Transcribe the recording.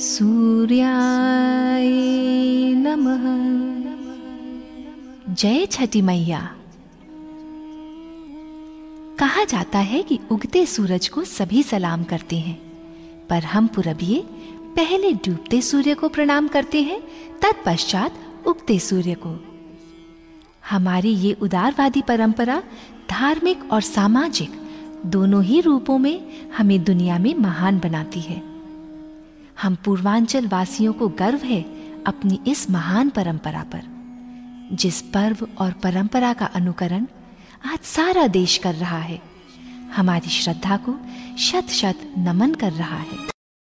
सूर्याय नमः। जय छठी मैया। कहा जाता है कि उगते सूरज को सभी सलाम करते हैं, पर हम पूरबिये पहले डूबते सूर्य को प्रणाम करते हैं, तत्पश्चात उगते सूर्य को। हमारी ये उदारवादी परंपरा धार्मिक और सामाजिक दोनों ही रूपों में हमें दुनिया में महान बनाती है। हम पूर्वांचल वासियों को गर्व है अपनी इस महान परंपरा पर, जिस पर्व और परंपरा का अनुकरण आज सारा देश कर रहा है। हमारी श्रद्धा को शत शत नमन कर रहा है।